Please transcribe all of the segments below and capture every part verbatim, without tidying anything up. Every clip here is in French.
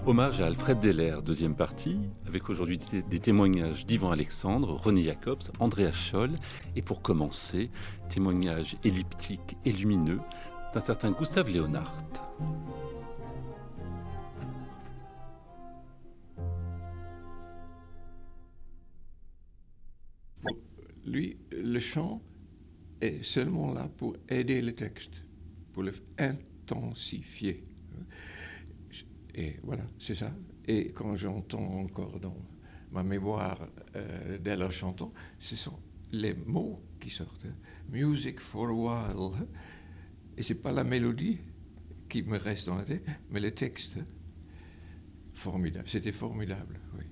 Hommage à Alfred Deller, deuxième partie, avec aujourd'hui des, des témoignages d'Yvan Alexandre, René Jacobs, Andreas Scholl, et pour commencer, témoignages elliptiques et lumineux d'un certain Gustav Leonhardt. Pour lui, le chant est seulement là pour aider le texte, pour le intensifier. Et voilà, c'est ça. Et quand j'entends encore dans ma mémoire euh, d'elle chantant, ce sont les mots qui sortent. Music for a while. Et c'est pas la mélodie qui me reste dans la tête, mais le texte. Formidable. C'était formidable, oui.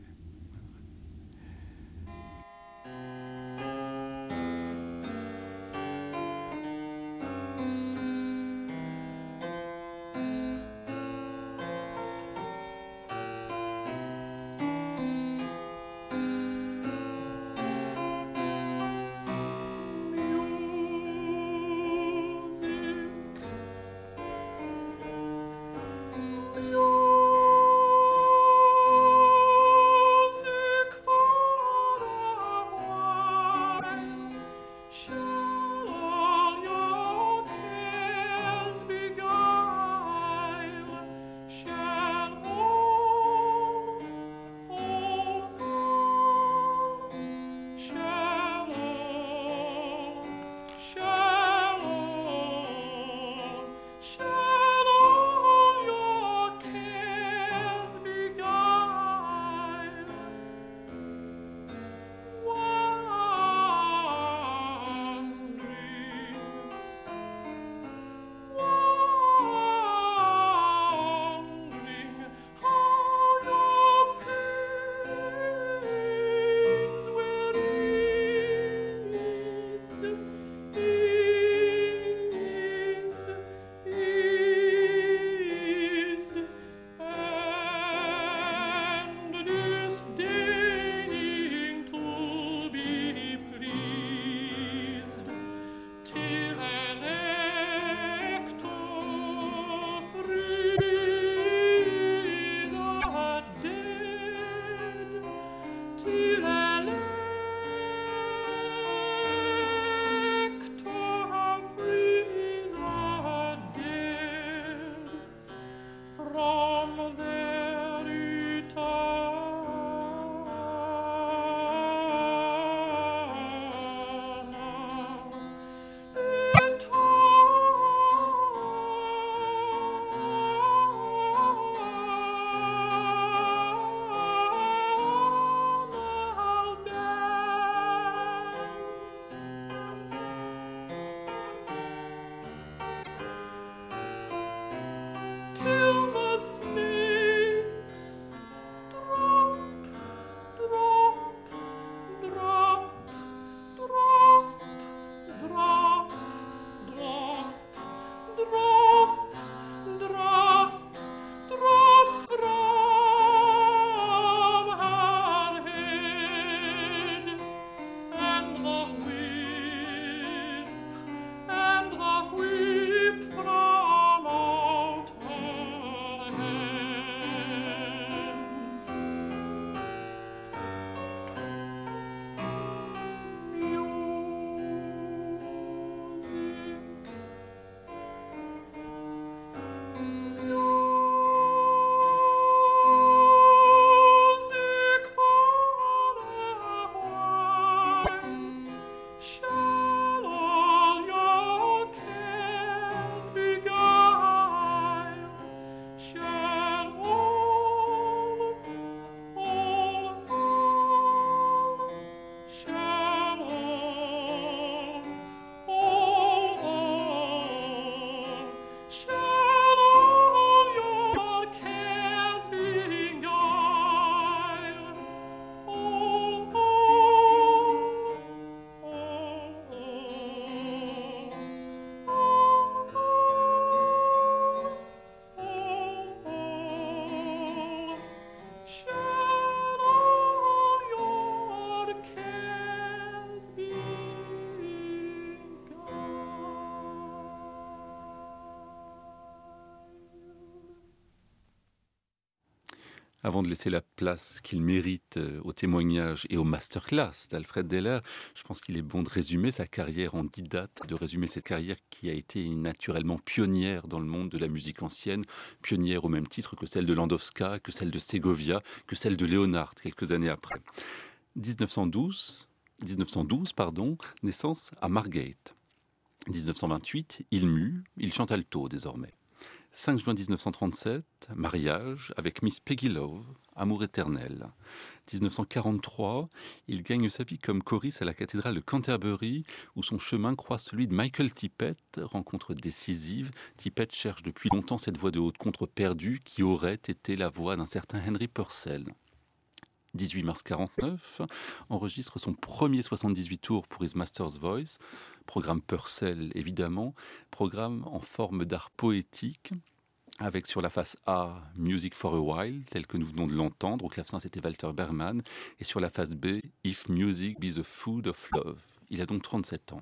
Avant de laisser la place qu'il mérite au témoignage et au masterclass d'Alfred Deller, je pense qu'il est bon de résumer sa carrière en dix dates, de résumer cette carrière qui a été naturellement pionnière dans le monde de la musique ancienne, pionnière au même titre que celle de Landowska, que celle de Segovia, que celle de Leonard quelques années après. dix-neuf cent douze, dix-neuf cent douze pardon, naissance à Margate. dix-neuf cent vingt-huit, il mue, il chante alto désormais. cinq juin dix-neuf cent trente-sept, mariage avec Miss Peggy Love, amour éternel. dix-neuf cent quarante-trois, il gagne sa vie comme choriste à la cathédrale de Canterbury, où son chemin croise celui de Michael Tippett, rencontre décisive. Tippett cherche depuis longtemps cette voix de haute contre perdue qui aurait été la voix d'un certain Henry Purcell. dix-huit mars quarante-neuf, enregistre son premier soixante-dix-huit tours pour His Master's Voice, programme Purcell évidemment, programme en forme d'art poétique, avec sur la face A, Music for a While, tel que nous venons de l'entendre, au clavecin c'était Walter Berman, et sur la face B, If Music Be the Food of Love. Il a donc trente-sept ans.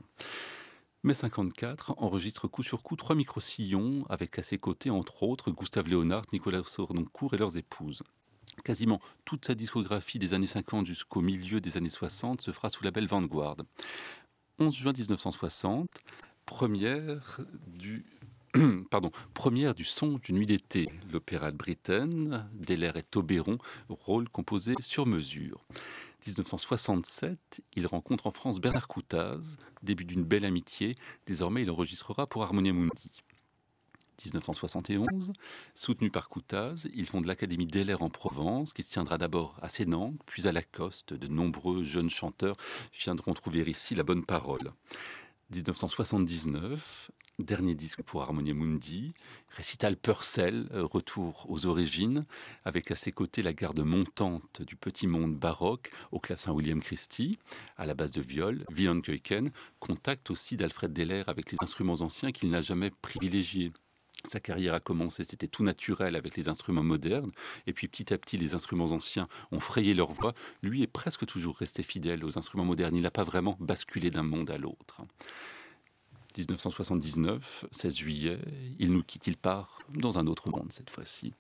Mai cinquante-quatre, enregistre coup sur coup trois micro-sillons, avec à ses côtés, entre autres, Gustave Léonard, Nicolas Sornoncourt et leurs épouses. Quasiment toute sa discographie des années cinquante jusqu'au milieu des années soixante se fera sous label Vanguard. onze juin dix-neuf cent soixante, première du, pardon, première du Son d'une nuit d'été, l'opéra de Britten, Deller et Tobéron, rôle composé sur mesure. dix-neuf cent soixante-sept, il rencontre en France Bernard Coutaz, début d'une belle amitié, désormais il enregistrera pour Harmonia Mundi. dix-neuf cent soixante et onze, soutenu par Coutaz, ils fondent l'Académie Deller en Provence, qui se tiendra d'abord à Sénanque, puis à Lacoste. De nombreux jeunes chanteurs viendront trouver ici la bonne parole. dix-neuf cent soixante-dix-neuf, dernier disque pour Harmonia Mundi, récital Purcell, retour aux origines, avec à ses côtés la garde montante du petit monde baroque, au clavecin William Christie, à la basse de viol, Vion Kuyken, contact aussi d'Alfred Deller avec les instruments anciens qu'il n'a jamais privilégiés. Sa carrière a commencé, c'était tout naturel avec les instruments modernes, et puis petit à petit les instruments anciens ont frayé leur voie. Lui est presque toujours resté fidèle aux instruments modernes, il n'a pas vraiment basculé d'un monde à l'autre. dix-neuf cent soixante-dix-neuf, seize juillet, il nous quitte, il part dans un autre monde cette fois-ci.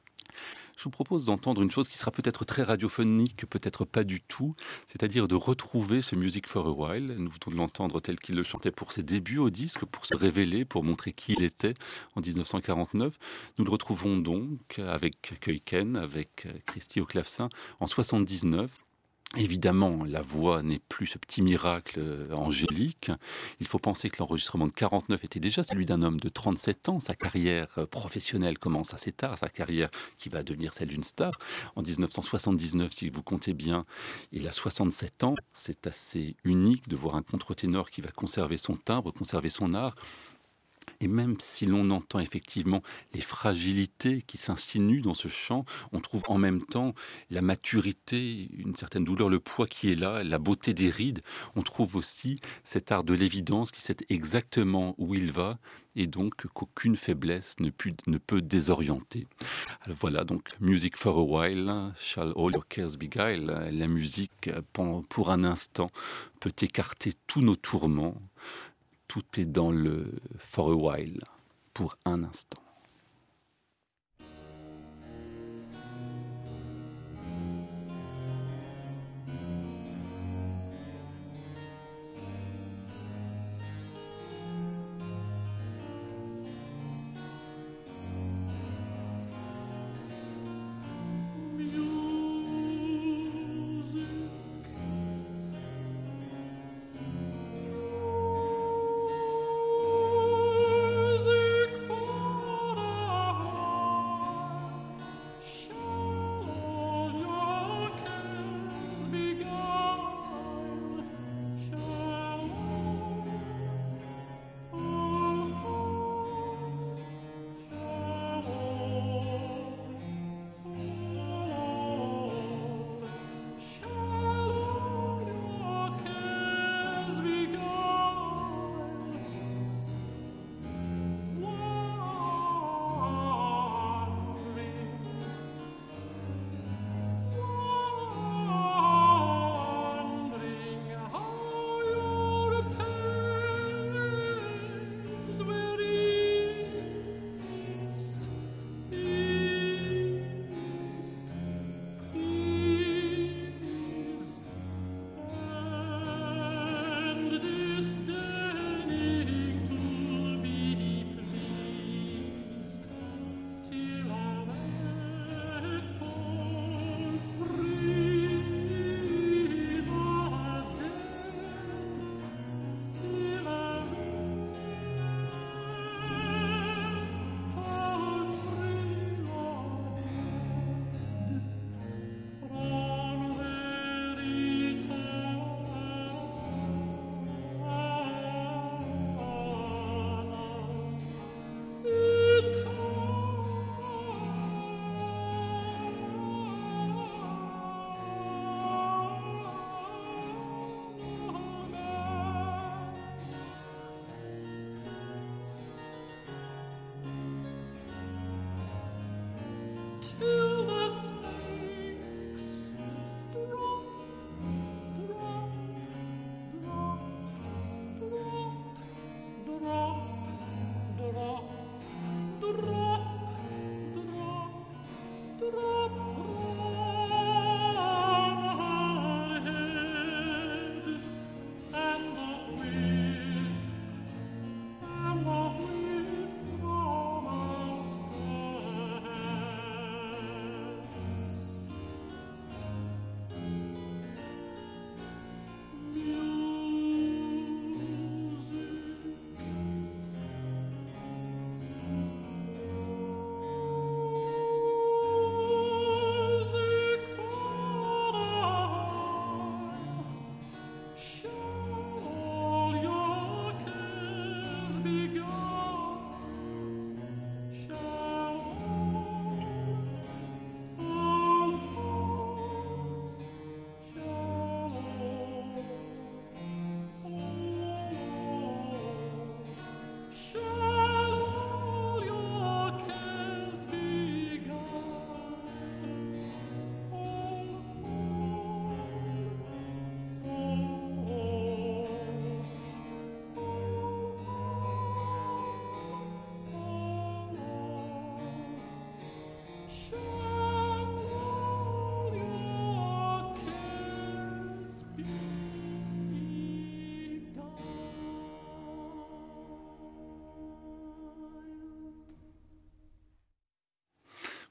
Je vous propose d'entendre une chose qui sera peut-être très radiophonique, peut-être pas du tout, c'est-à-dire de retrouver ce Music for a While. Nous venons de l'entendre tel qu'il le chantait pour ses débuts au disque, pour se révéler, pour montrer qui il était en dix-neuf cent quarante-neuf. Nous le retrouvons donc avec Kuyken, avec Christie au clavecin, en soixante-dix-neuf. Évidemment, la voix n'est plus ce petit miracle angélique. Il faut penser que l'enregistrement de quarante-neuf était déjà celui d'un homme de trente-sept ans. Sa carrière professionnelle commence assez tard, sa carrière qui va devenir celle d'une star. En dix-neuf cent soixante-dix-neuf, si vous comptez bien, il a soixante-sept ans. C'est assez unique de voir un contre-ténor qui va conserver son timbre, conserver son art. Et même si l'on entend effectivement les fragilités qui s'insinuent dans ce chant, on trouve en même temps la maturité, une certaine douleur, le poids qui est là, la beauté des rides. On trouve aussi cet art de l'évidence qui sait exactement où il va et donc qu'aucune faiblesse ne, pu, ne peut désorienter. Alors voilà, donc Music for a While, Shall All Your Cares Beguile. La musique, pour un instant, peut écarter tous nos tourments. Tout est dans le for a while, pour un instant. For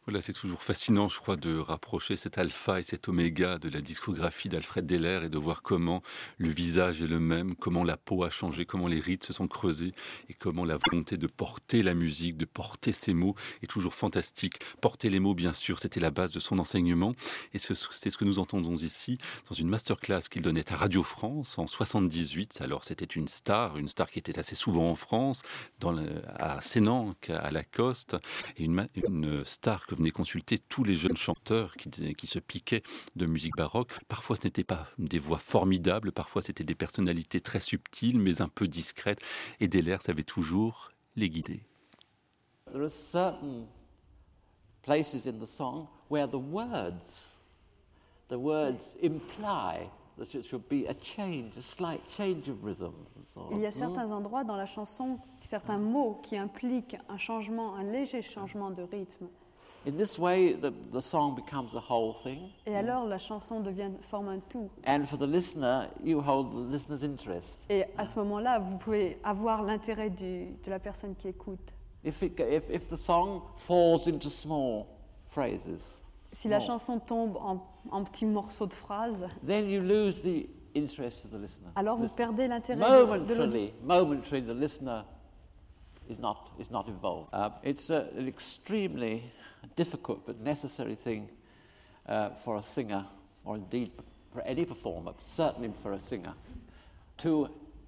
Voilà, c'est toujours fascinant, je crois, de rapprocher cet alpha et cet oméga de la discographie d'Alfred Deller et de voir comment le visage est le même, comment la peau a changé, comment les rides se sont creusés et comment la volonté de porter la musique, de porter ses mots est toujours fantastique. Porter les mots, bien sûr, c'était la base de son enseignement et ce- c'est ce que nous entendons ici dans une masterclass qu'il donnait à Radio France en soixante-dix-huit. Alors, c'était une star, une star qui était assez souvent en France, dans le- à Sénanque, à Lacoste, et une, ma- une star que venaient consulter tous les jeunes chanteurs qui, qui se piquaient de musique baroque. Parfois, ce n'étaient pas des voix formidables, parfois, c'était des personnalités très subtiles, mais un peu discrètes. Et Deller savait toujours les guider. There are certain places in the song where the words, the words imply that it should be a change, a slight change of rhythm. And so on. Il y a certains endroits dans la chanson, certains mots qui impliquent un changement, un léger changement de rythme. In this way, the, the song becomes a whole thing. Et alors la chanson devient, forme un tout. And for the listener, you hold the listener's interest. Et à ce moment-là, vous pouvez avoir l'intérêt du, de la personne qui écoute. If, it, go- if, if the song falls into small phrases, Si la small, chanson tombe en, en petits morceaux de phrases, then you lose the interest of the listener. alors vous Listen- perdez l'intérêt de, de l'auditeur. Momentarily, momentarily, the listener is not is not involved. Uh, it's a, an extremely difficult but necessary thing uh, for a singer, or indeed for any performer, but certainly for a singer, to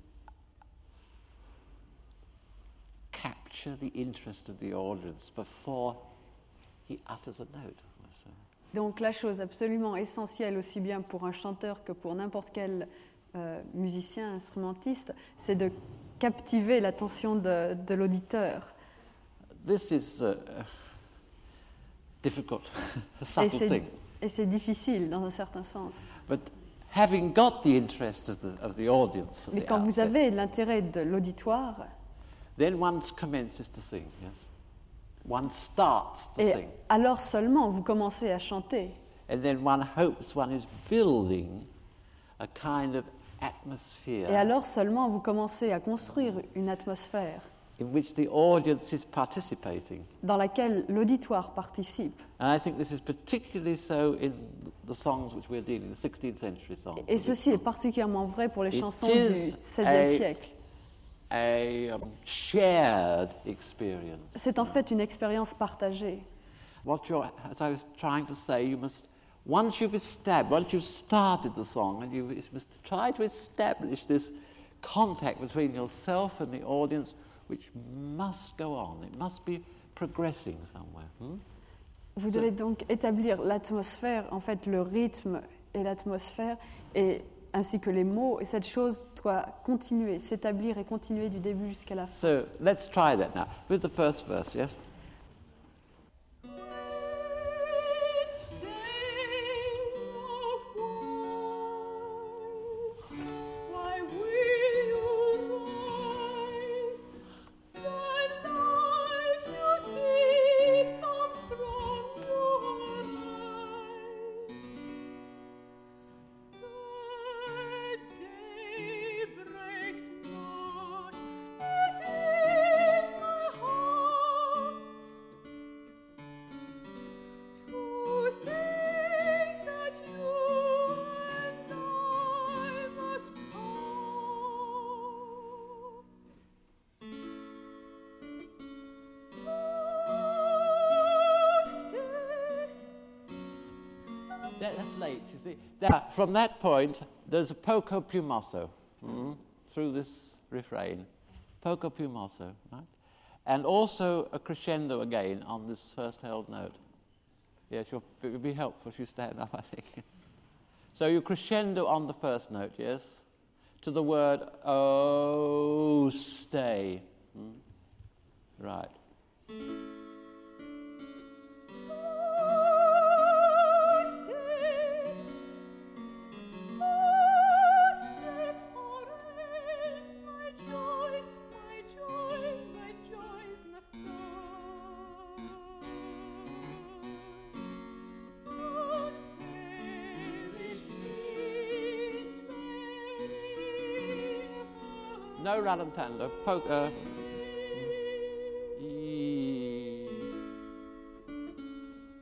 capture the interest of the audience before he utters a note. So, Donc la chose absolument essentielle, aussi bien pour un chanteur que pour n'importe quel euh, musicien, instrumentiste, c'est de captiver l'attention de, de l'auditeur. this is uh, difficult, a Et subtle c'est, thing. et c'est difficile dans un certain sens. But having got the interest of the, of the audience, at Mais the quand vous outset, avez l'intérêt de l'auditoire, then one commences to sing, yes? One starts to et sing. alors seulement vous commencez à chanter. And then one hopes one is building a kind of atmosphere Et alors seulement vous commencez à construire une atmosphère in which the audience is participating. dans laquelle l'auditoire participe. And I think this is particularly so in the songs which we're dealing, the sixteenth century songs. Et ceci est particulièrement vrai pour les It chansons is du seizième a- siècle. A um, shared experience. C'est en fait une expérience partagée. What you're, as I was trying to say, you must, once you've established, once you've started the song, and you must try to establish this contact between yourself and the audience, which must go on. It must be progressing somewhere. Hmm? Vous devez donc établir l'atmosphère, en fait le rythme et l'atmosphère, et ainsi que les mots, et cette chose doit continuer, s'établir et continuer du début jusqu'à la fin. So let's try that now with the first verse, yes? That- That's late, you see. That, from that point, there's a poco plumoso mm, through this refrain. Poco plumoso, right? And also a crescendo again on this first held note. Yes, you'll, it would be helpful if you stand up, I think. So you crescendo on the first note, yes, to the word oh, stay. Mm? Right. No rallentando. Po- uh, e-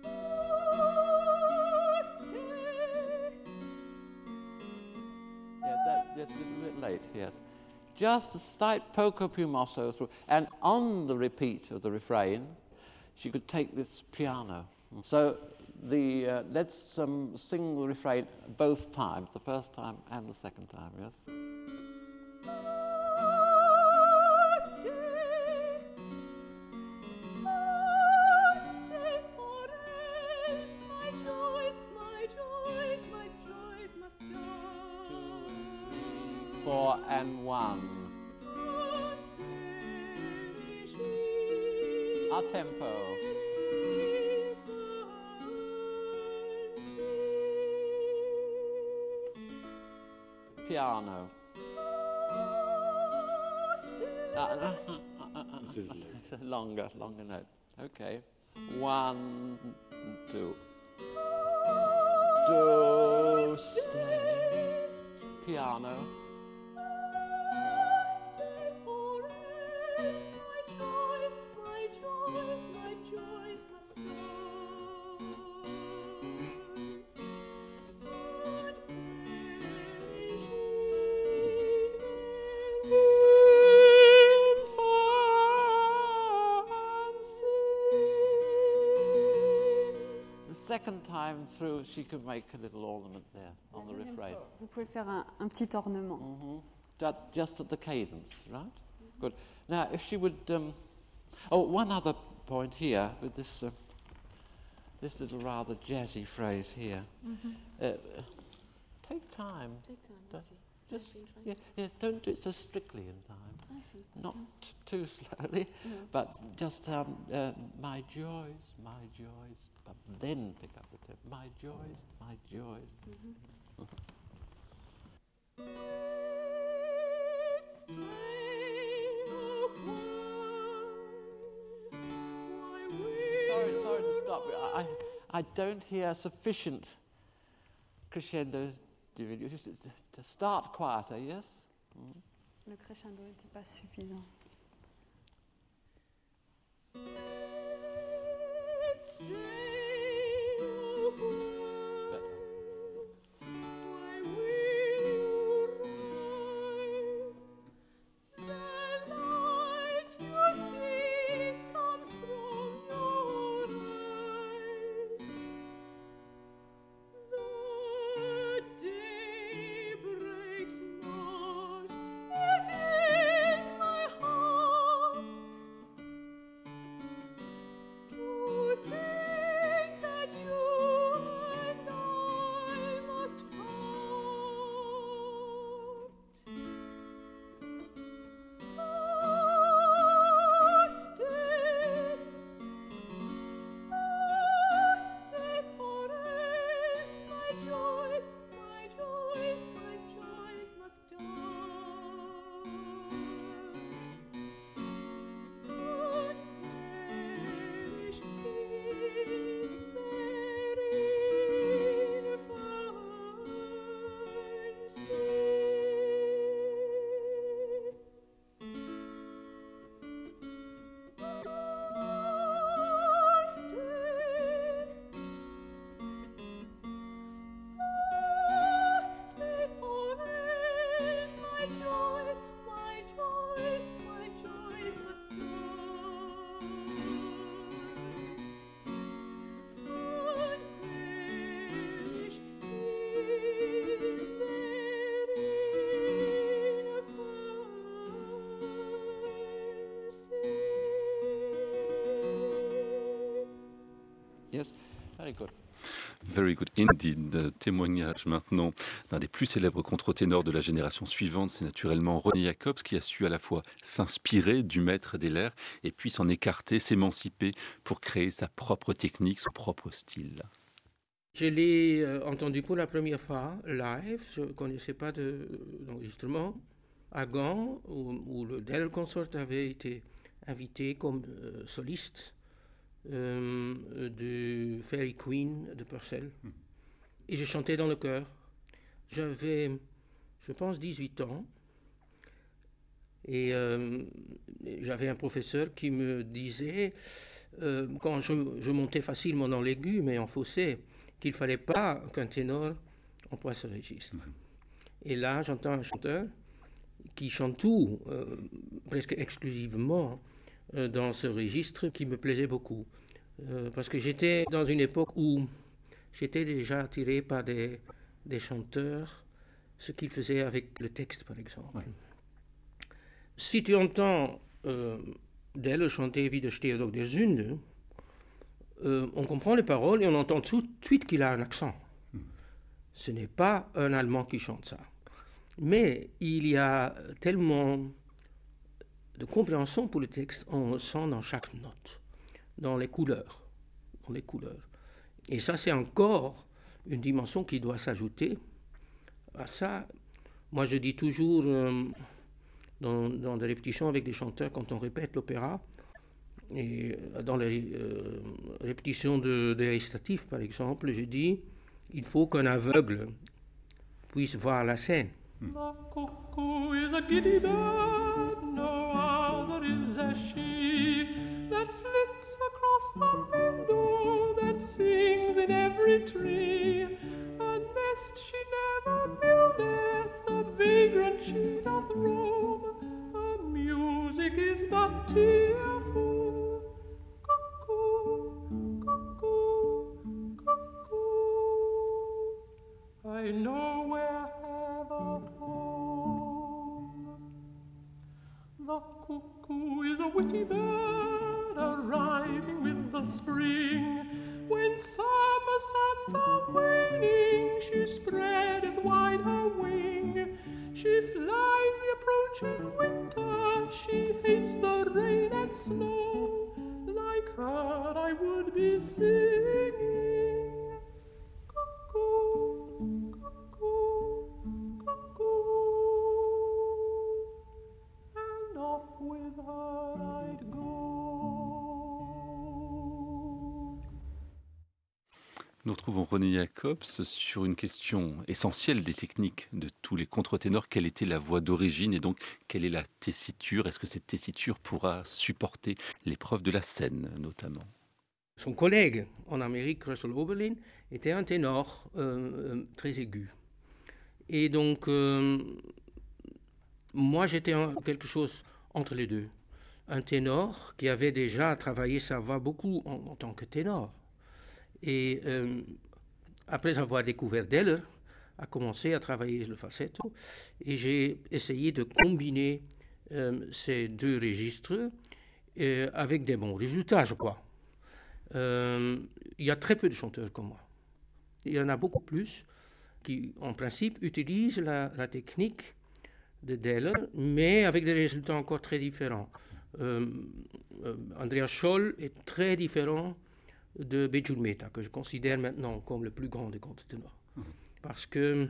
eight, yes. Just a slight poco più mosso through. And on the repeat of the refrain, she could take this piano. So the uh, let's um, sing the refrain both times, the first time and the second time, yes? Four and one. A tempo. Piano. Uh, uh, uh, uh, uh, uh, longer, longer note. Okay. One, two. Do, stay. Piano. Second time through, she could make a little ornament there on the refrain. Vous pouvez faire un, un petit ornement. Mm-hmm. Just, just at the cadence, right? Good. Now, if she would... Um, oh, one other point here with this, uh, this little rather jazzy phrase here. Mm-hmm. Uh, take time. Take time. Don't, just, yeah, yeah, don't do it so strictly in time. I see. Not t- too slowly, mm-hmm. but just um, uh, my joys, my joys, but then pick up the tempo. My joys, my joys. Mm-hmm. sorry, sorry to stop. I, I don't hear sufficient crescendo. To start quieter, yes? Mm. Le crescendo n'était pas suffisant. Yes, very good. Very good indeed. Témoignage maintenant d'un des plus célèbres contre-ténors de la génération suivante, c'est naturellement Ronnie Jacobs, qui a su à la fois s'inspirer du maître des Lairs et puis s'en écarter, s'émanciper pour créer sa propre technique, son propre style. Je l'ai euh, entendu pour la première fois live, je ne connaissais pas de, d'enregistrement, à Gand, où, où le Dell Consort avait été invité comme euh, soliste euh, de Fairy Queen de Purcell. Mm. Et je chantais dans le chœur. J'avais, je pense, dix-huit ans. Et euh, j'avais un professeur qui me disait, euh, quand je, je montais facilement dans l'aigu, mais en fausset, qu'il ne fallait pas qu'un ténor emploie ce registre. Mmh. Et là, j'entends un chanteur, qui chante tout, euh, presque exclusivement, euh, dans ce registre qui me plaisait beaucoup. Euh, parce que j'étais dans une époque où j'étais déjà attiré par des, des chanteurs, ce qu'ils faisaient avec le texte, par exemple. Ouais. Si tu entends euh, Delle chanter Wie der Stereotyp der Sünde, euh, on comprend les paroles et on entend tout de suite qu'il a un accent. Mm. Ce n'est pas un Allemand qui chante ça. Mais il y a tellement de compréhension pour le texte, on le sent dans chaque note, dans les couleurs, dans les couleurs. Et ça, c'est encore une dimension qui doit s'ajouter à ça. Moi, je dis toujours, euh, dans, dans des répétitions avec des chanteurs, quand on répète l'opéra, et dans les euh, répétitions de, de récitatifs, par exemple, je dis, il faut qu'un aveugle puisse voir la scène. The cuckoo is a giddy bird, no other is a she, that flits across the meadow, that sings in every tree. A nest she never buildeth, a vagrant she doth roam, her music is but tearful. Cuckoo, cuckoo, cuckoo. I know where heaven home. The cuckoo is a witty bird, arriving with the spring. When summer suns are waning, she spreadeth wide her wing. She flies the approaching winter, she hates the rain and snow. Like her I would be singing. Cuckoo, cuckoo, cuckoo. And off with her I'd go. Nous retrouvons Ronnie Jacobs sur une question essentielle des techniques de tous les contre-ténors. Quelle était la voix d'origine et donc quelle est la tessiture? Est-ce que cette tessiture pourra supporter l'épreuve de la scène notamment? Son collègue en Amérique, Russell Oberlin, était un ténor euh, euh, très aigu. Et donc, euh, moi j'étais en quelque chose entre les deux. Un ténor qui avait déjà travaillé sa voix beaucoup en, en tant que ténor. Et euh, après avoir découvert Deller, a commencé à travailler le falsetto. Et j'ai essayé de combiner euh, ces deux registres euh, avec des bons résultats, je crois. Euh, il y a très peu de chanteurs comme moi. Il y en a beaucoup plus qui, en principe, utilisent la, la technique de Deller, mais avec des résultats encore très différents. Euh, euh, Andreas Scholl est très différent de Bejul Mehta, que je considère maintenant comme le plus grand des contre-ténors. Mmh. Parce qu'il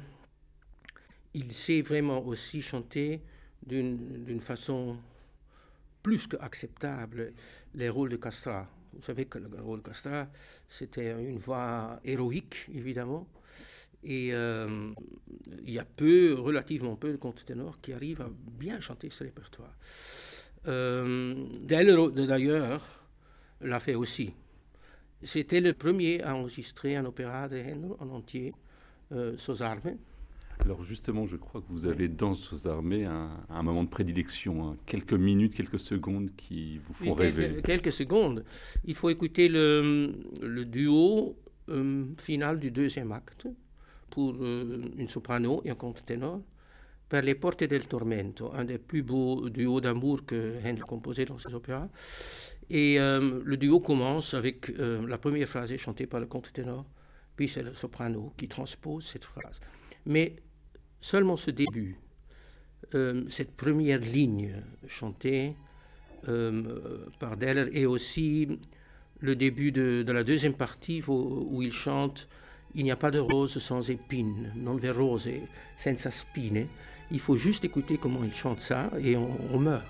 sait vraiment aussi chanter d'une, d'une façon plus qu'acceptable les rôles de Castra. Vous savez que le rôle de Castra, c'était une voix héroïque, évidemment. Et euh, il y a peu, relativement peu de contre-ténors qui arrivent à bien chanter ce répertoire. Euh, Deller, d'ailleurs, l'a fait aussi. C'était le premier à enregistrer un opéra de Handel en entier, euh, Sos Arme. Alors justement, je crois que vous avez dans Sos Arme un, un moment de prédilection, hein, quelques minutes, quelques secondes qui vous font oui, rêver. Quelques, quelques secondes. Il faut écouter le, le duo euh, final du deuxième acte pour euh, une soprano et un contre-ténor, Per le porte del tormento, un des plus beaux duos d'amour que Handel composait dans ses opéras. Et euh, le duo commence avec euh, la première phrase chantée par le contre-ténor, puis c'est le soprano qui transpose cette phrase. Mais seulement ce début, euh, cette première ligne chantée euh, par Deller, et aussi le début de, de la deuxième partie où, où il chante « Il n'y a pas de rose sans épines, non ve rose senza spine ». Il faut juste écouter comment il chante ça et on, on meurt.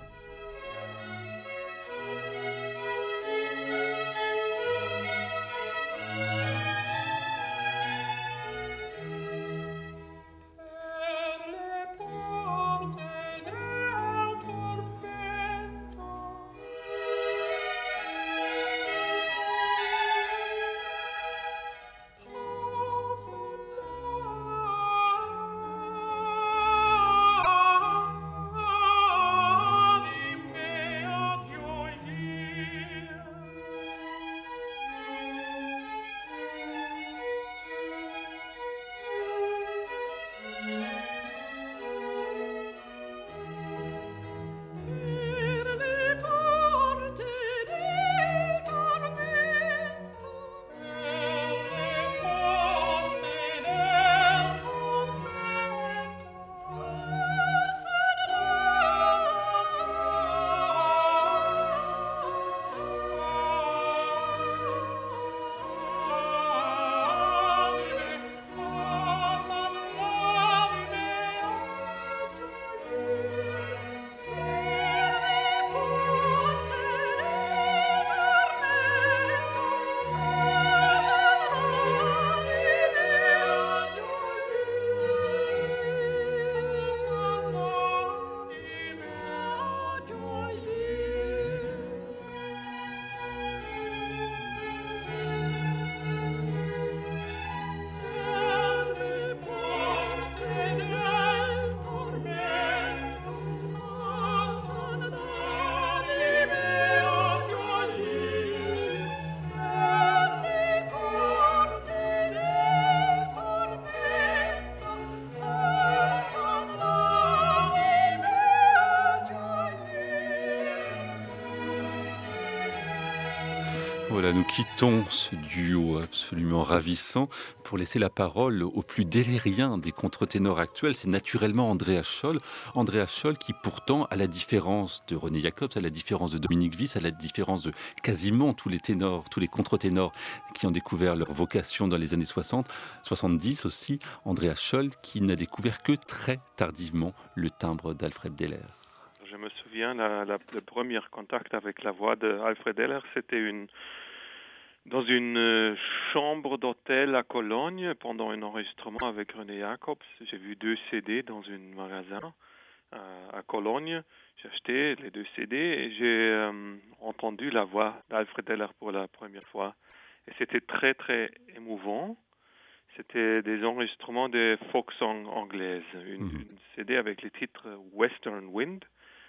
nous quittons ce duo absolument ravissant pour laisser la parole au plus délirien des contre-ténors actuels. C'est naturellement Andreas Scholl. Andreas Scholl qui pourtant, à la différence de René Jacobs, à la différence de Dominique Vis, à la différence de quasiment tous les ténors, tous les contre-ténors qui ont découvert leur vocation dans les années soixante, soixante-dix aussi, Andreas Scholl qui n'a découvert que très tardivement le timbre d'Alfred Deller. Je me souviens, la, la, le premier contact avec la voix d'Alfred Deller, c'était une, dans une euh, chambre d'hôtel à Cologne pendant un enregistrement avec René Jacobs. J'ai vu deux C D dans un magasin euh, à Cologne. J'ai acheté les deux C D et j'ai euh, entendu la voix d'Alfred Deller pour la première fois. Et c'était très, très émouvant. C'était des enregistrements de folk song anglaises, une, mm-hmm. une C D avec les titres Western Wind.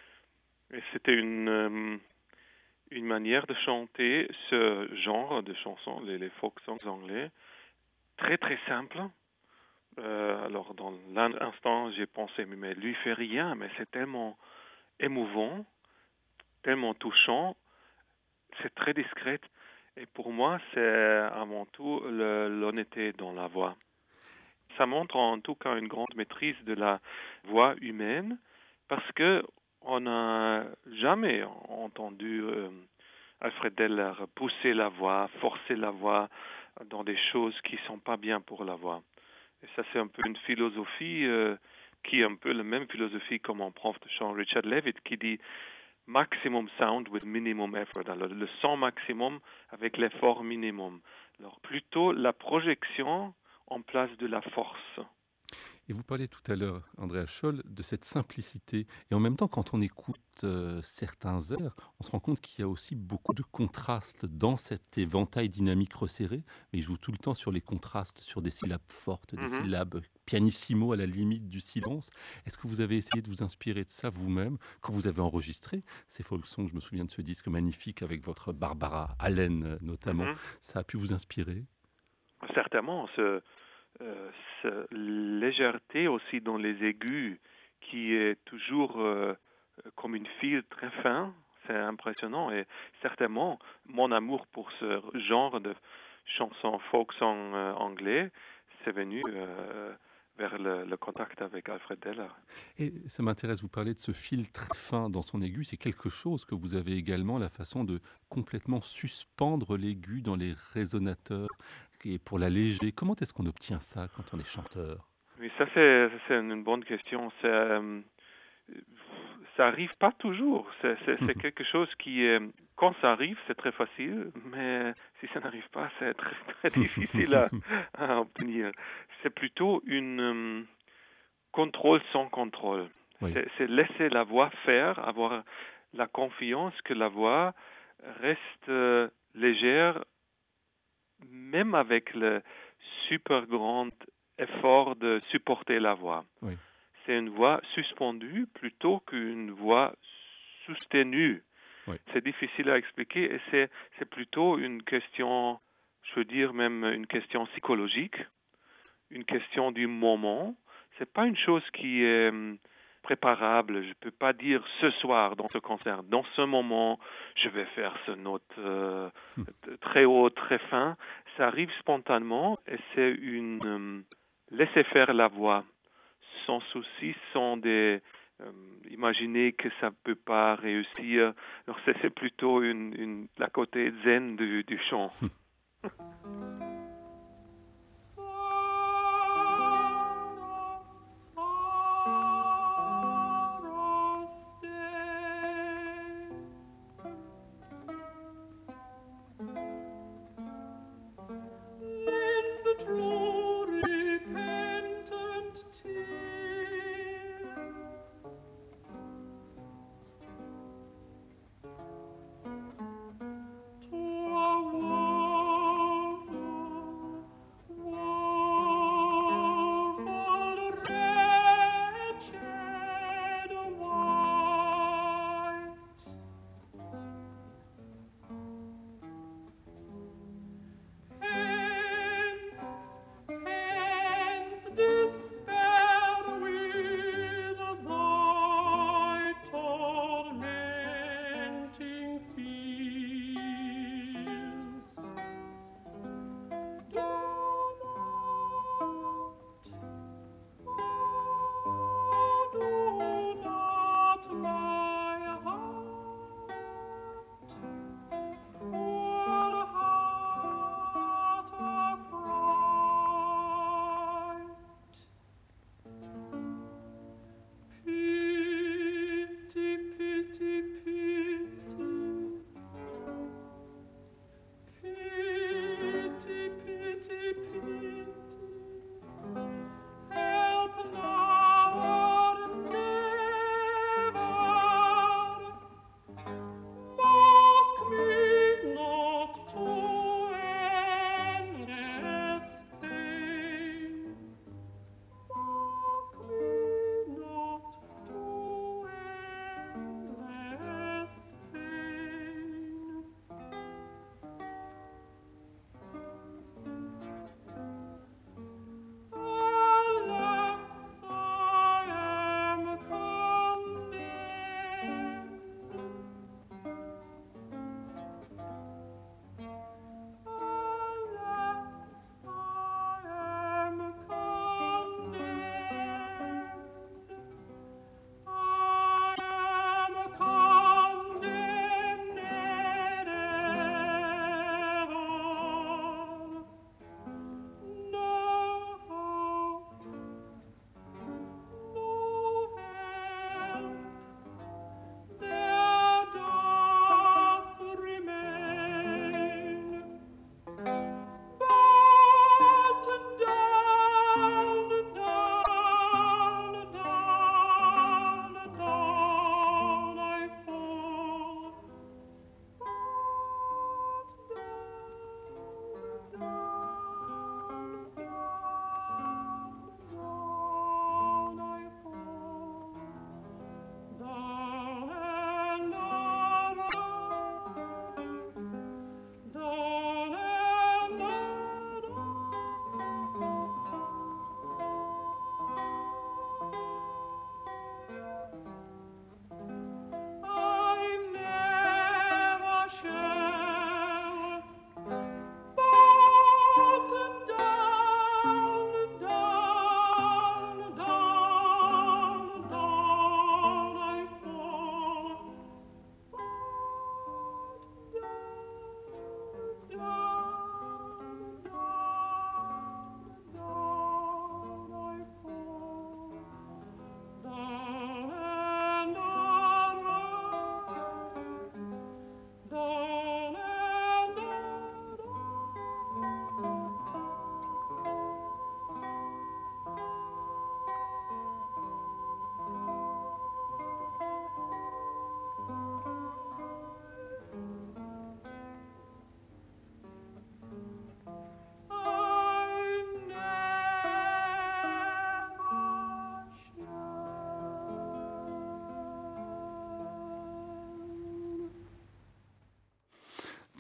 Et c'était une, euh, une manière de chanter ce genre de chansons, les, les folk songs anglais, très très simple. Euh, alors dans l'instant, j'ai pensé, mais lui fait rien, mais c'est tellement émouvant, tellement touchant, c'est très discret. Et pour moi, c'est avant tout le, l'honnêteté dans la voix. Ça montre en tout cas une grande maîtrise de la voix humaine, parce que on n'a jamais entendu euh, Alfred Deller pousser la voix, forcer la voix dans des choses qui ne sont pas bien pour la voix. Et ça, c'est un peu une philosophie euh, qui est un peu la même philosophie comme mon prof de chant Richard Levitt qui dit maximum sound with minimum effort. Alors, le son maximum avec l'effort minimum. Alors, plutôt la projection en place de la force. Et vous parlez tout à l'heure, Andreas Scholl, de cette simplicité. Et en même temps, quand on écoute euh, certains airs, on se rend compte qu'il y a aussi beaucoup de contrastes dans cet éventail dynamique resserré. Mais il joue tout le temps sur les contrastes, sur des syllabes fortes, des mm-hmm. syllabes pianissimo à la limite du silence. Est-ce que vous avez essayé de vous inspirer de ça vous-même quand vous avez enregistré ces folk songs? Je me souviens de ce disque magnifique avec votre Barbara Allen notamment. Mm-hmm. Ça a pu vous inspirer? Certainement. Ce... Euh, cette légèreté aussi dans les aigus qui est toujours euh, comme une fil très fin, c'est impressionnant et certainement mon amour pour ce genre de chansons folk song euh, anglais c'est venu euh, vers le, le contact avec Alfred Deller. Et ça m'intéresse, vous parlez de ce fil très fin dans son aigu, c'est quelque chose que vous avez également la façon de complètement suspendre l'aigu dans les résonateurs et pour l'alléger. Comment est-ce qu'on obtient ça quand on est chanteur? Oui, ça c'est, c'est une bonne question. C'est, euh, ça arrive pas toujours. C'est, c'est, c'est quelque chose qui, est, quand ça arrive, c'est très facile, mais si ça n'arrive pas, c'est très, très difficile à, à obtenir. C'est plutôt une euh, contrôle sans contrôle. Oui. C'est, c'est laisser la voix faire, avoir la confiance que la voix reste euh, légère, même avec le super grand effort de supporter la voix. Oui. C'est une voix suspendue plutôt qu'une voix soutenue. Oui. C'est difficile à expliquer et c'est, c'est plutôt une question, je veux dire même une question psychologique, une question du moment. C'est pas une chose qui est préparable. Je peux pas dire ce soir dans ce concert, dans ce moment, je vais faire ce note euh, très haut, très fin. Ça arrive spontanément et c'est une euh, laisser faire la voix sans souci, sans des euh, imaginer que ça peut pas réussir. Alors c'est, c'est plutôt une, une la côté zen du, du chant.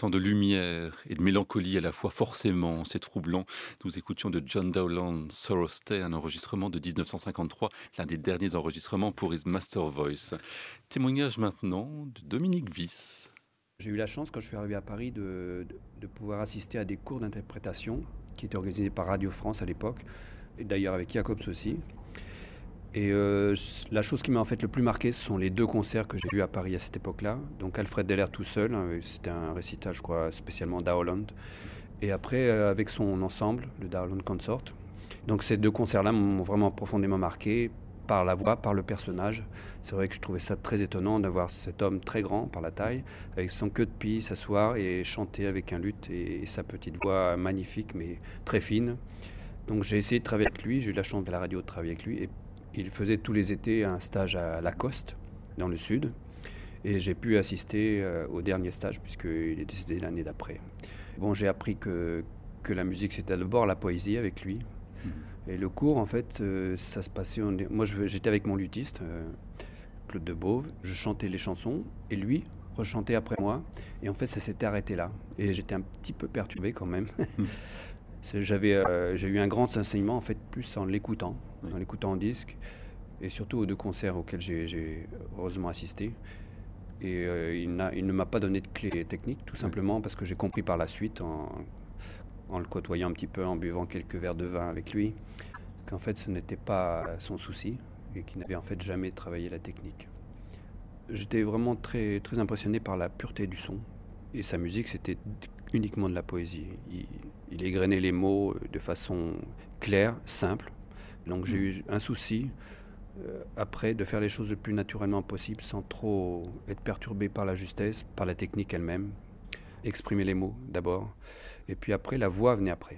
Tant de lumière et de mélancolie à la fois, forcément, c'est troublant. Nous écoutions de John Dowland, Sorrow Stay, un enregistrement de dix-neuf cent cinquante-trois, l'un des derniers enregistrements pour His Master Voice. Témoignage maintenant de Dominique Wyss. J'ai eu la chance, quand je suis arrivé à Paris, de, de, de pouvoir assister à des cours d'interprétation qui étaient organisés par Radio France à l'époque, et d'ailleurs avec Jacobs aussi. Et euh, la chose qui m'a en fait le plus marqué, ce sont les deux concerts que j'ai vus à Paris à cette époque-là. Donc Alfred Deller tout seul, hein, c'était un récital, je crois, spécialement d'Howland. Et après, euh, avec son ensemble, le Dowland Consort. Donc ces deux concerts-là m'ont vraiment profondément marqué par la voix, par le personnage. C'est vrai que je trouvais ça très étonnant d'avoir cet homme très grand par la taille, avec son queue de pie, s'asseoir et chanter avec un luth et, et sa petite voix magnifique, mais très fine. Donc j'ai essayé de travailler avec lui, j'ai eu la chance de la radio de travailler avec lui. Et il faisait tous les étés un stage à Lacoste, dans le sud. Et j'ai pu assister euh, au dernier stage, puisqu'il est décédé l'année d'après. Bon, j'ai appris que, que la musique, c'était d'abord la poésie avec lui. Mmh. Et le cours, en fait, euh, ça se passait... En... Moi, je, j'étais avec mon luthiste, euh, Claude Debauve. Je chantais les chansons, et lui rechantait après moi. Et en fait, ça s'était arrêté là. Et j'étais un petit peu perturbé quand même. Mmh. J'avais, euh, j'ai eu un grand enseignement, en fait, plus en l'écoutant, oui. en l'écoutant en disque, et surtout aux deux concerts auxquels j'ai, j'ai heureusement assisté. Et euh, il, n'a, il ne m'a pas donné de clé technique, tout oui. simplement parce que j'ai compris par la suite, en, en le côtoyant un petit peu, en buvant quelques verres de vin avec lui, qu'en fait, ce n'était pas son souci, et qu'il n'avait en fait jamais travaillé la technique. J'étais vraiment très, très impressionné par la pureté du son, et sa musique, c'était uniquement de la poésie. Il, il égrenait les mots de façon claire, simple. Donc j'ai eu un souci, euh, après, de faire les choses le plus naturellement possible, sans trop être perturbé par la justesse, par la technique elle-même. Exprimer les mots d'abord, et puis après, la voix venait après.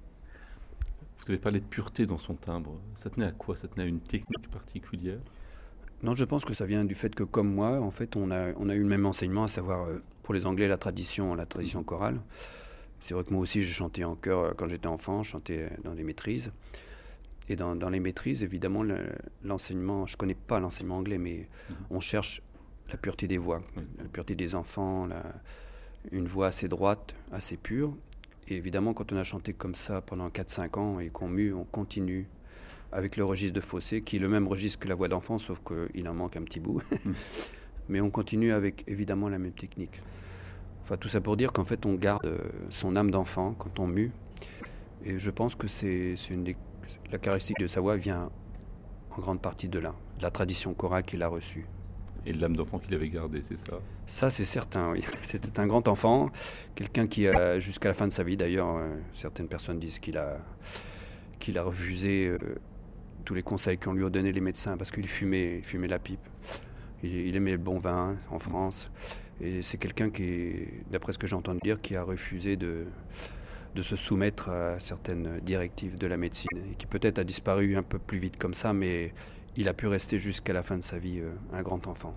Vous avez parlé de pureté dans son timbre. Ça tenait à quoi ? Ça tenait à une technique particulière ? Non, je pense que ça vient du fait que, comme moi, en fait, on a, on a eu le même enseignement, à savoir, euh, pour les Anglais, la tradition, la tradition chorale. C'est vrai que moi aussi, j'ai chanté en chœur quand j'étais enfant, je chantais dans les maîtrises. Et dans, dans les maîtrises, évidemment, le, l'enseignement, je ne connais pas l'enseignement anglais, mais mmh. on cherche la pureté des voix, mmh. la pureté des enfants, la, une voix assez droite, assez pure. Et évidemment, quand on a chanté comme ça pendant quatre cinq ans et qu'on mue, on continue avec le registre de Fossé, qui est le même registre que la voix d'enfant, sauf qu'il en manque un petit bout. mmh. Mais on continue avec, évidemment, la même technique. Enfin, tout ça pour dire qu'en fait, on garde son âme d'enfant quand on mue. Et je pense que c'est, c'est une des, la caractéristique de sa voix vient en grande partie de là, de la tradition chorale qu'il a reçue. Et l'âme d'enfant qu'il avait gardée, c'est ça ? Ça, c'est certain, oui. C'était un grand enfant, quelqu'un qui, a, jusqu'à la fin de sa vie d'ailleurs, euh, certaines personnes disent qu'il a, qu'il a refusé euh, tous les conseils qu'on lui a donnés les médecins parce qu'il fumait, il fumait la pipe. Il, il aimait le bon vin en France. Et c'est quelqu'un qui, d'après ce que j'ai entendu dire, qui a refusé de, de se soumettre à certaines directives de la médecine et qui peut-être a disparu un peu plus vite comme ça, mais il a pu rester jusqu'à la fin de sa vie euh, un grand enfant.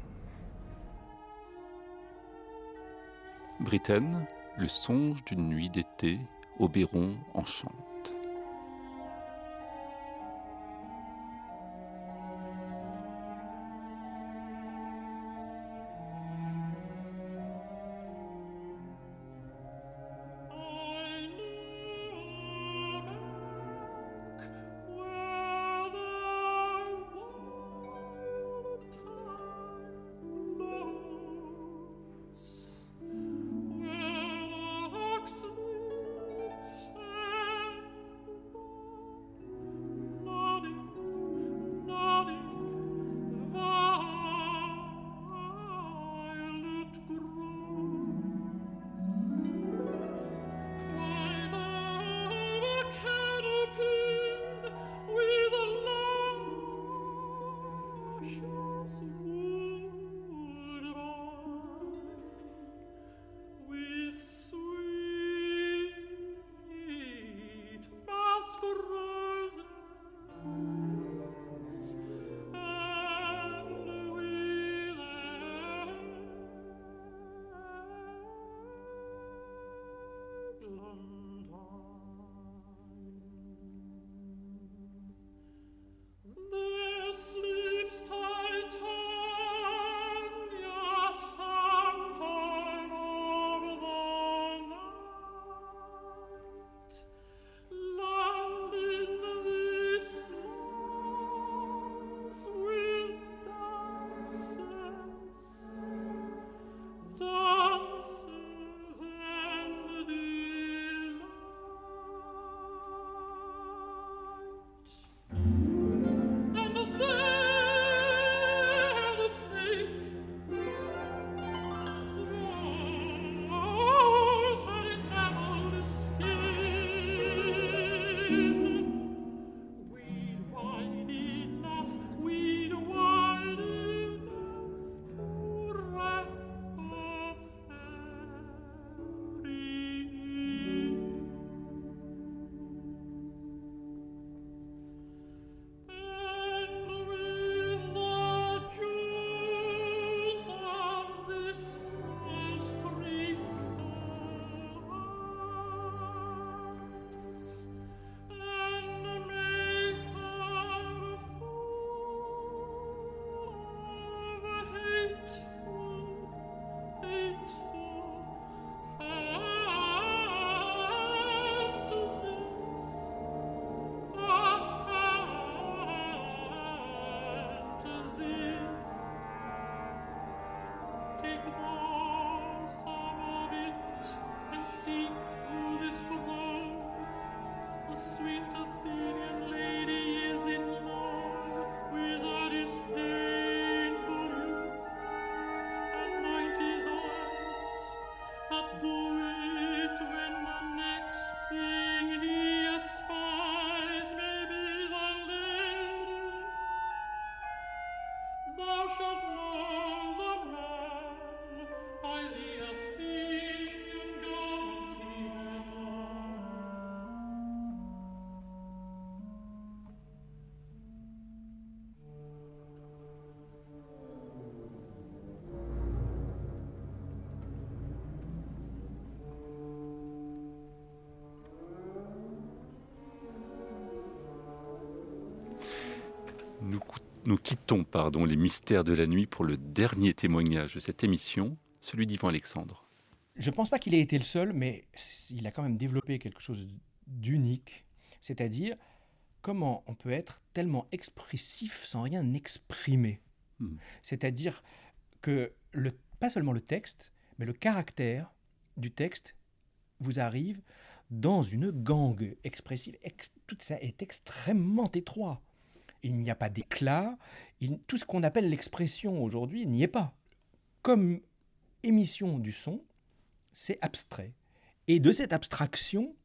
Britten, le songe d'une nuit d'été, Oberon enchante. Sleeps Nous, nous quittons pardon, les mystères de la nuit pour le dernier témoignage de cette émission, celui d'Yvan Alexandre. Je ne pense pas qu'il ait été le seul, mais il a quand même développé quelque chose d'unique, c'est-à-dire comment on peut être tellement expressif sans rien exprimer. Mmh. C'est-à-dire que le, pas seulement le texte, mais le caractère du texte vous arrive dans une gangue expressive. Ex, tout ça est extrêmement étroit. Il n'y a pas d'éclat. Il, tout ce qu'on appelle l'expression aujourd'hui, il n'y est pas. Comme émission du son, c'est abstrait. Et de cette abstraction,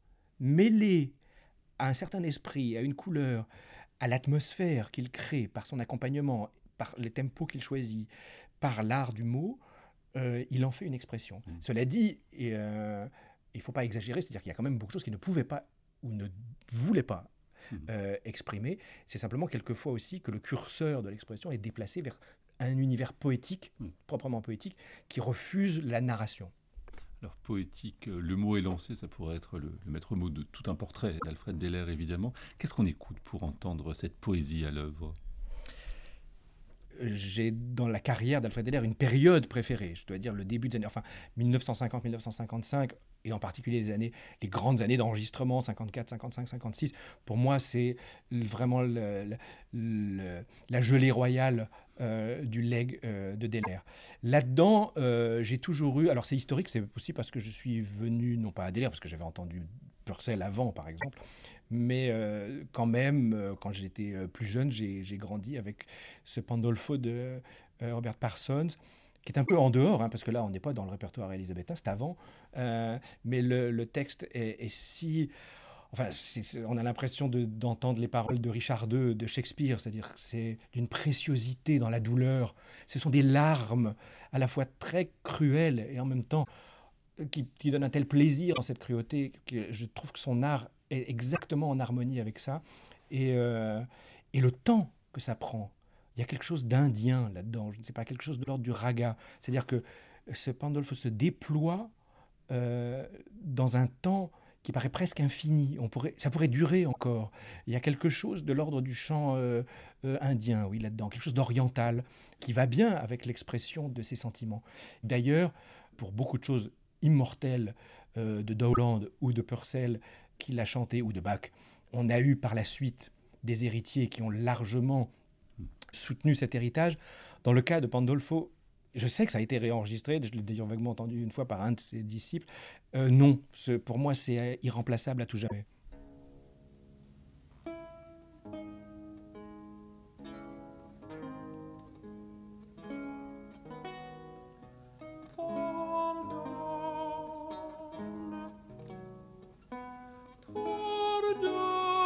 mêlée à un certain esprit, à une couleur, à l'atmosphère qu'il crée par son accompagnement, par les tempos qu'il choisit, par l'art du mot, euh, il en fait une expression. Mmh. Cela dit, et, euh, il ne faut pas exagérer, c'est-à-dire qu'il y a quand même beaucoup de choses qu'il ne pouvait pas ou ne voulait pas mmh. euh, exprimer. C'est simplement quelquefois aussi que le curseur de l'expression est déplacé vers un univers poétique, mmh. proprement poétique, qui refuse la narration. Alors poétique, le mot est lancé, ça pourrait être le, le maître mot de tout un portrait d'Alfred Deller, évidemment. Qu'est-ce qu'on écoute pour entendre cette poésie à l'œuvre ? J'ai dans la carrière d'Alfred Deller une période préférée, je dois dire le début des années, enfin dix-neuf cent cinquante à dix-neuf cent cinquante-cinq, et en particulier les années, les grandes années d'enregistrement, cinquante-quatre, cinquante-cinq, cinquante-six. Pour moi, c'est vraiment le, le, le, la gelée royale euh, du legs euh, de Deller. Là-dedans, euh, j'ai toujours eu, alors c'est historique, c'est aussi parce que je suis venu, non pas à Deller, parce que j'avais entendu Purcell avant, par exemple, mais euh, quand même, euh, quand j'étais euh, plus jeune, j'ai, j'ai grandi avec ce Pandolfo de euh, Robert Parsons, qui est un peu en dehors, hein, parce que là, on n'est pas dans le répertoire élisabétain, c'est avant, euh, mais le, le texte est, est si... Enfin, c'est, c'est, on a l'impression de, d'entendre les paroles de Richard deux de Shakespeare, c'est-à-dire que c'est d'une préciosité dans la douleur. Ce sont des larmes à la fois très cruelles et en même temps qui, qui donnent un tel plaisir dans cette cruauté que je trouve que son art est exactement en harmonie avec ça. Et, euh, et le temps que ça prend, il y a quelque chose d'indien là-dedans, je ne sais pas, quelque chose de l'ordre du raga. C'est-à-dire que ce Pandolfo se déploie euh, dans un temps qui paraît presque infini. On pourrait, ça pourrait durer encore. Il y a quelque chose de l'ordre du chant euh, euh, indien, oui, là-dedans, quelque chose d'oriental qui va bien avec l'expression de ses sentiments. D'ailleurs, pour beaucoup de choses immortelles euh, de Dowland ou de Purcell qui l'a chanté, ou de Bach, on a eu par la suite des héritiers qui ont largement soutenu cet héritage. Dans le cas de Pandolfo, je sais que ça a été réenregistré, je l'ai d'ailleurs vaguement entendu une fois par un de ses disciples. Euh, non, ce, pour moi, c'est irremplaçable à tout jamais. Pardon.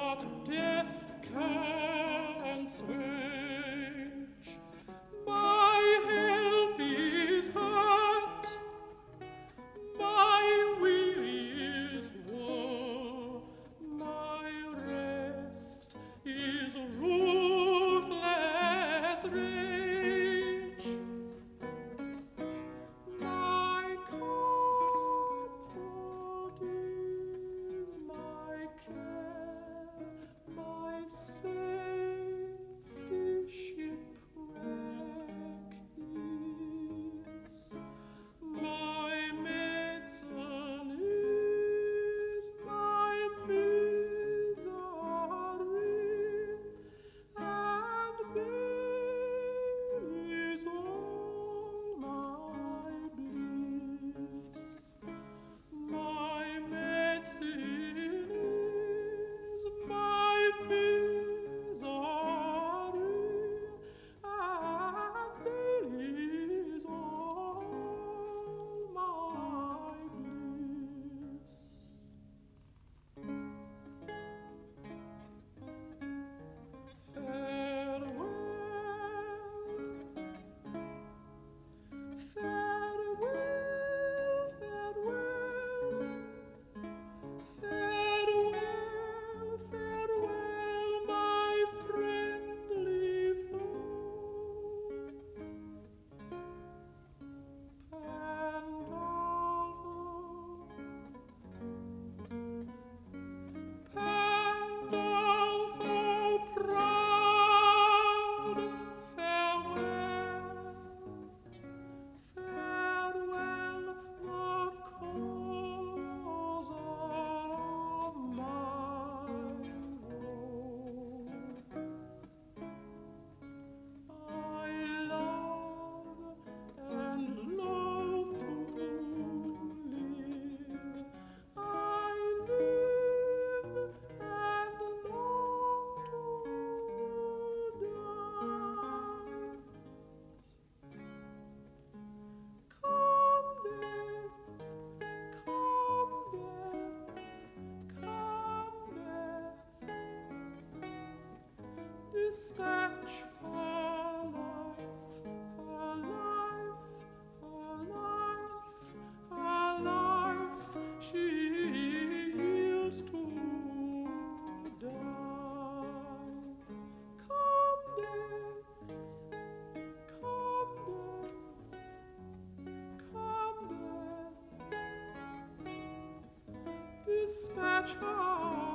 dispatch her life, her life, her life, her life. She used to die. Come death, come death, come death, dispatch her.